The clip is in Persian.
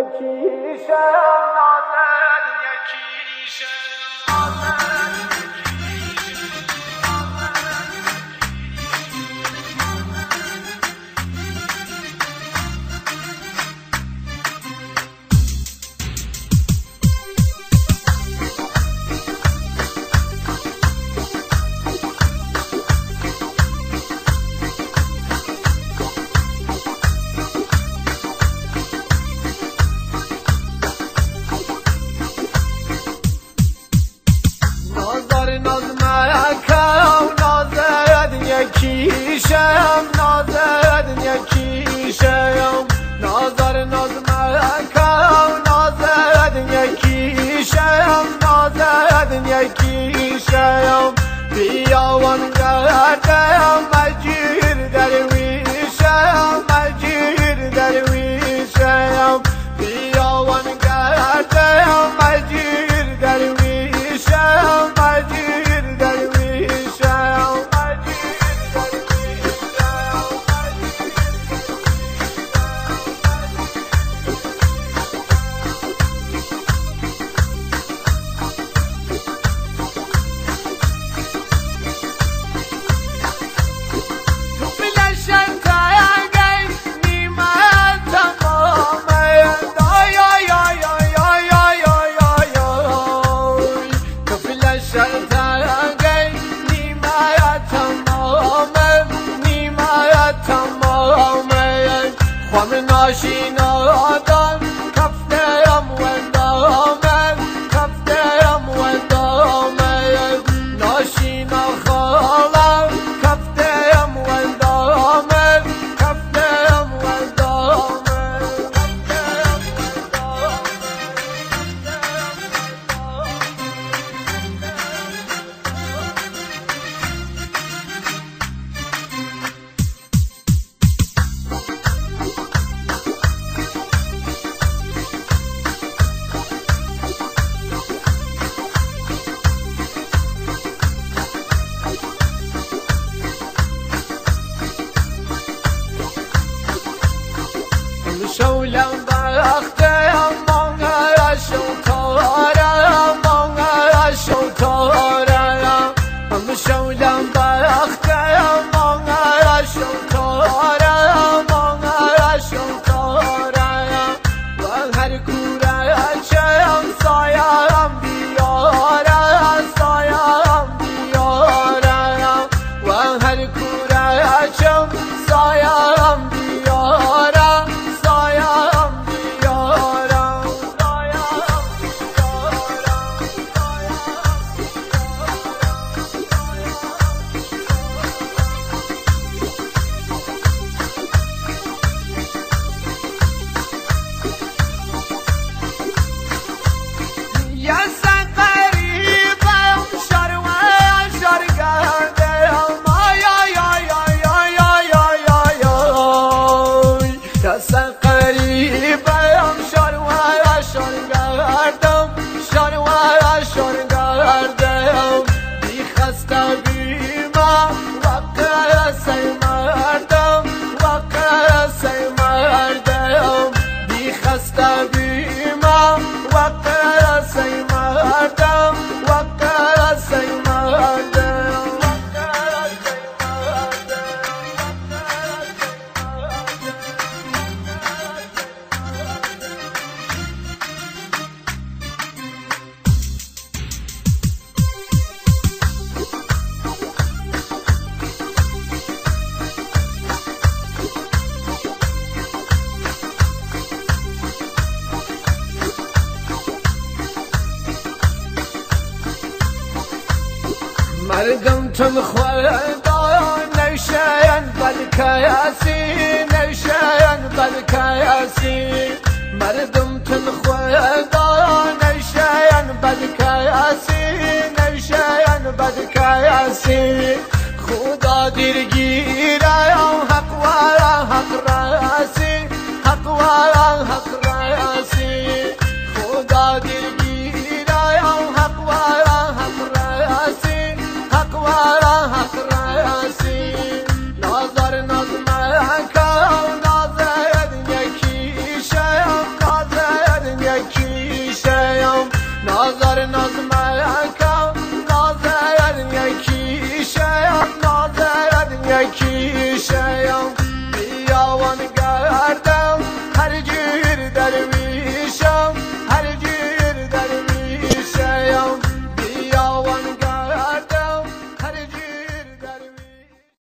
یکیشم نازد یکیشم یکیشم نازد یکیشم نازار ناز مکم نازد یکیشم نازد یکیشم بیاوان گردم مجیر درویشم مجیر درویشم بیاوان گردم مجیر درویشم مجیر درویشم ناشینادم کفتم و اندامم کفتم و اندامم ناشینا خالم کفتم و اندامم کفتم و اندامم شولم بختم مانگه شوتارم مانگه شوتارم شولم بختم مانگه شوتارم مانگه شوتارم و هر کوره چم سایم بیارم سایم بیارم و هر کوره چم سایم بیارم مردم تم خوردان نشین بلکیاسی نشین بلکیاسی مرد